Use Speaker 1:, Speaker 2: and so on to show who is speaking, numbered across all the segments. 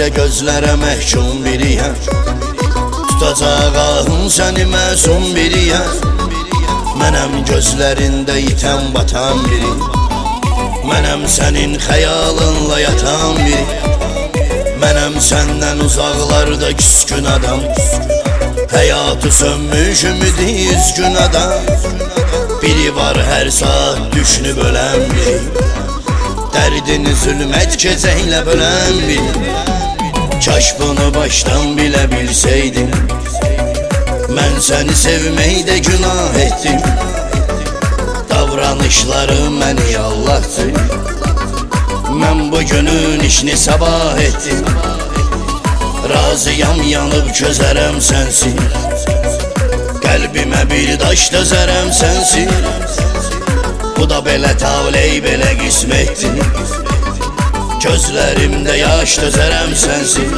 Speaker 1: ilə gözlərə məhkum biriyəm. Tutacaq ahım səni məsum biriyəm. Mənəm gözlərində itən batan biri. Mənəm sənin xəyalınla yatan biri. Mənəm səndən uzaqlarda küskün adam. Həyatı sönmüş ümidi üzgün adam. Biri var hər saat düşünüb ölən biri. Dərdini zülmət gecəylə bölən biri. Kaş bunu başdan bilə bilsəydim. Mən səni sevməkdə günah etdim. Davranışlarım məni yallattı. Mən bugünün işini sabah etdim. Razıyam yanıb közərəm sənsin. Qəlbimə bir daş dözərəm sənsin. Bu da belə taley, belə qismətdir. Gözlərimdə yaş dözərəm sənsin.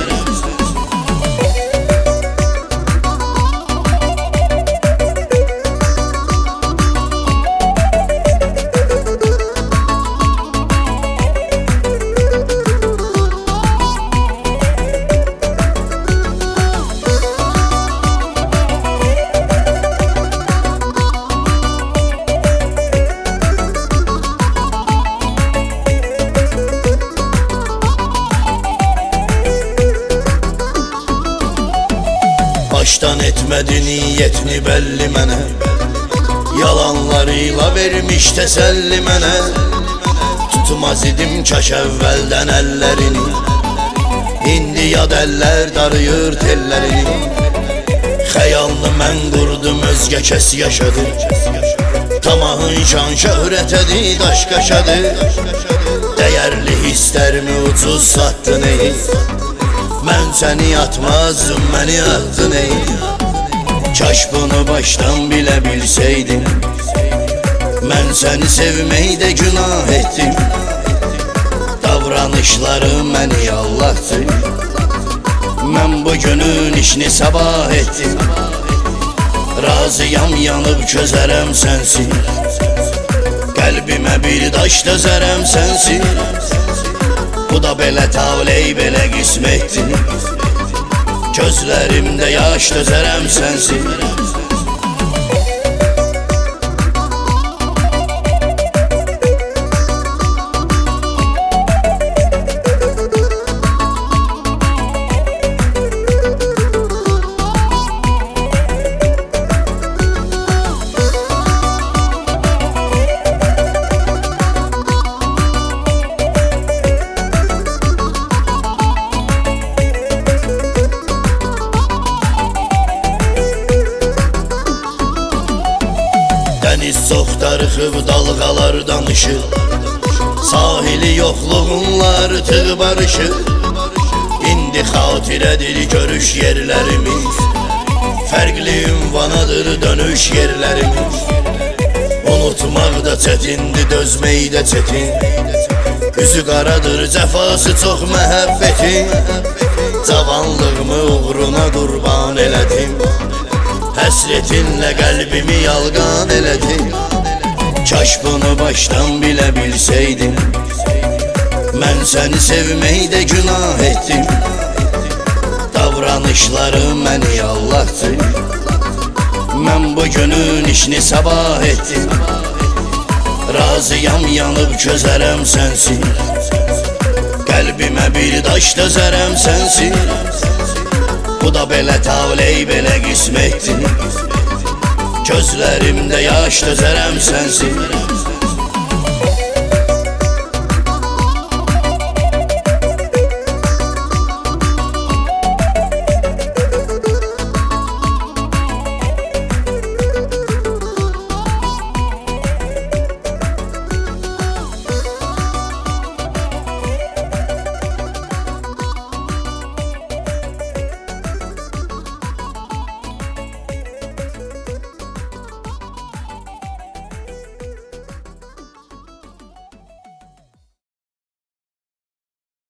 Speaker 1: Başdan etmədi niyyətini bəlli mənə. Yalanlarıyla vermiş təsəlli mənə. Tutmaz idim kaş əvvəldən əllərini. İndi yad əllər darıyır tellərini. Xəyalını mən qurdum, özgə kəs yaşadı. Tamahın şan şöhrətədi, daş qaşadı. Dəyərli hisslərimi ucuz satdın ey. Mən səni atmazdım, məni attın ey. Kaş bunu başdan bilə bilsəydim. Mən səni sevməkdə günah etdim. Davranışlarım məni yallattı. Mən bugünün işini sabah etdim. Razıyam yanıb közərəm sənsin. Qəlbimə bir daş dözərəm sənsin. Bu da belə taley, belə qismətdir. Gözlərimdə yaş dözərəm sənsin. Dəniz çox darıxıb, dalğalar danışır. Sahili yoxluğunla artıq barışır. İndi xatirədir görüş yerlərimiz. Fərqli ünvanadır dönüş yerlərimiz. Unutmaq da çətindir, dözmək də çətin. Üzü qaradır, cəfası çox məhəbbətin. Cavanlığımı uğruna qurban elədim. Həsretinlə qəlbimi yalqan elədin. Kaş bunu başdan bilə bilsəydim. Mən səni sevməkdə günah etdim. Davranışlarım məni yallattı. Mən bugünün işini sabah etdim. Razıyam yanıb közərəm sənsin. Qəlbimə bir daş dözərəm sənsin. Bu da belə taley, belə qismətdir. Gözlərimdə yaş dözərəm sənsin.